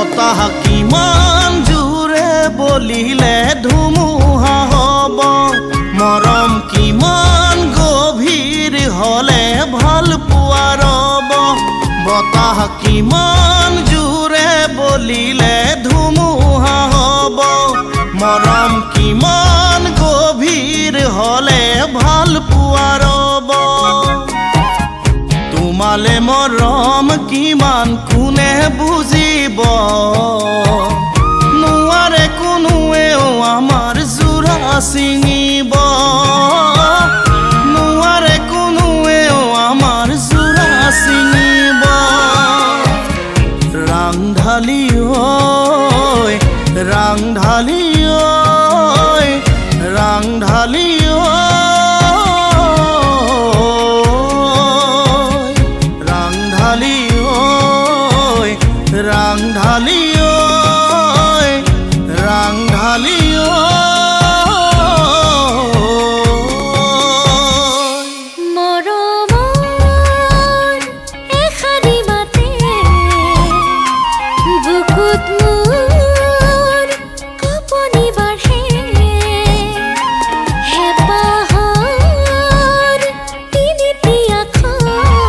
বতাহ কিমান জোৰে বলিলে ধুমুহা হ'ব মৰম কিমান গভীৰ হলে ভাল পোৱা ৰব বতাহ কিমান জোৰে বলিলে ধুমুহা হ'ব মৰম কিমান গভীৰ হলে ভাল পোৱা ৰব তোমালে মৰম কিমান কোনে বুজিব নোৱাৰে কোনোৱেও আমাৰ জোৰা ছিঙিব নোৱাৰে কোনোৱেও আমাৰ জোৰা ছিঙিব ৰাংঢালী ঐ ৰাংঢালী ঐ ৰাংঢালী রাংঢালী রাংঢালী মৰমৰ এখানি মাতে বুকুত মোৰ কপনি বাঢ়ে হেঁপাহৰ তিনিটি আখৰ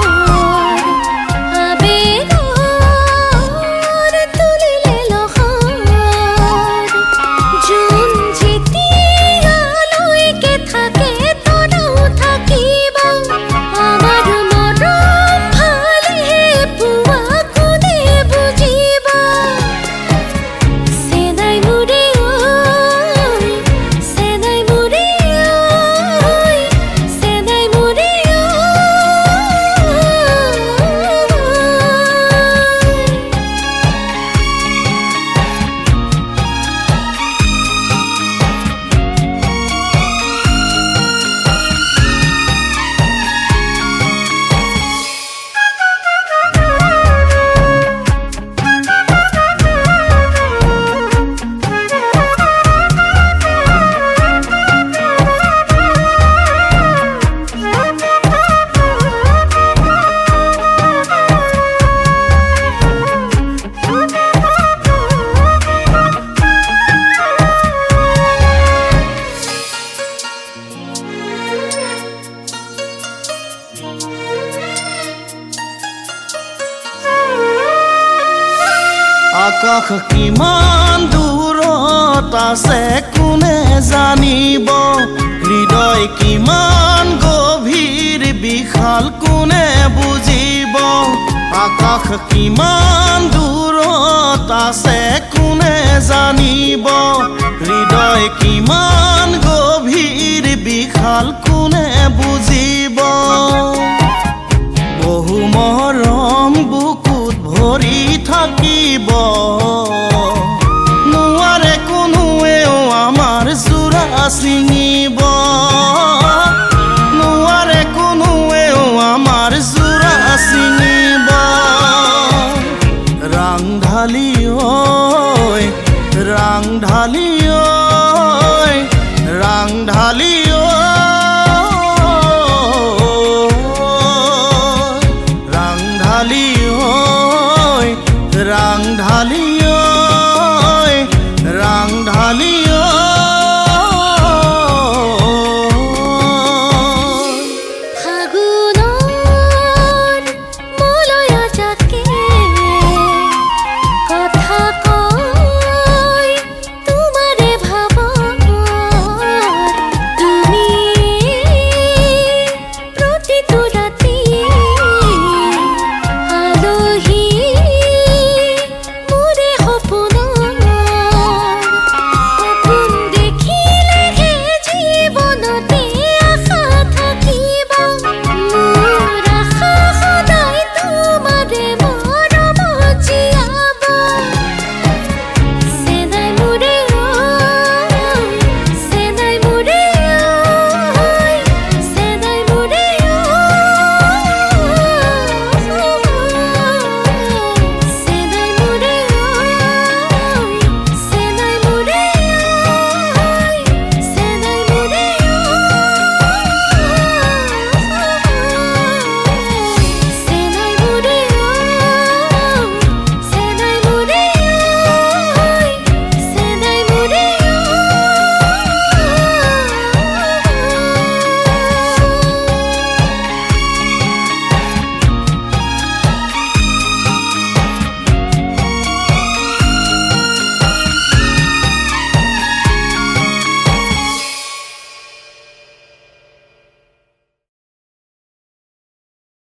আকাশ কিমান দূৰত আছে কোনে জানিব হৃদয় কিমান গভীৰ বিশাল কোনে বুজিব আকাশ কিমান দূৰত আছে কোনে জানিব হৃদয় কিমান গভীৰ বিশাল কোনে বুজিব বহু মৰম বুকুত ভৰি থাকিব নোৱাৰে কোনোৱেও আমাৰ জোৰা ছিঙিব নোৱাৰে কোনোৱেও আমাৰ জোৰা ছিঙিব ৰাংঢালী ঐ ৰাংঢালী ঐ ৰাংঢালী রাংঢালী রাংঢালী রাংঢালী